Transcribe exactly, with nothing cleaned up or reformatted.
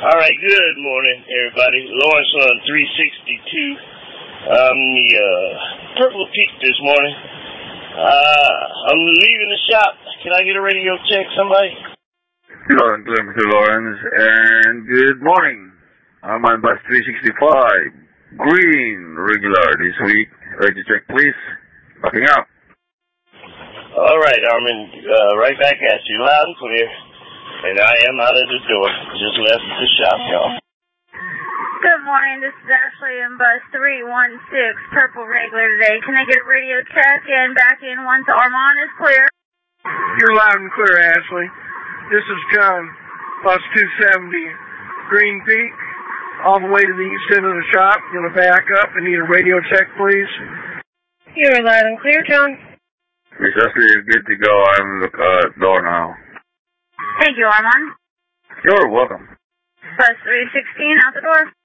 All right, good morning, everybody. Lawrence on three sixty-two. I'm the uh, Purple Peak this morning. Uh, I'm leaving the shop. Can I get a radio check, somebody? Hello, Mister Lawrence, and good morning. I'm on bus three sixty-five. Green, regular this week. Radio check, please. Backing up. All right, Armin. Uh, right back at you, loud and clear. And I am out of the door. Just left the shop, y'all. Good morning. This is Ashley in bus three one six, Purple Regular today. Can I get a radio check and back in once Armand is clear? You're loud and clear, Ashley. This is John, bus two seventy, Green Peak, all the way to the east end of the shop. Going to back up and need a radio check, please. You're loud and clear, John. Miss Ashley is good to go. I'm at the uh, door now. Thank you, Armand. You're welcome. Bus three sixteen, out the door.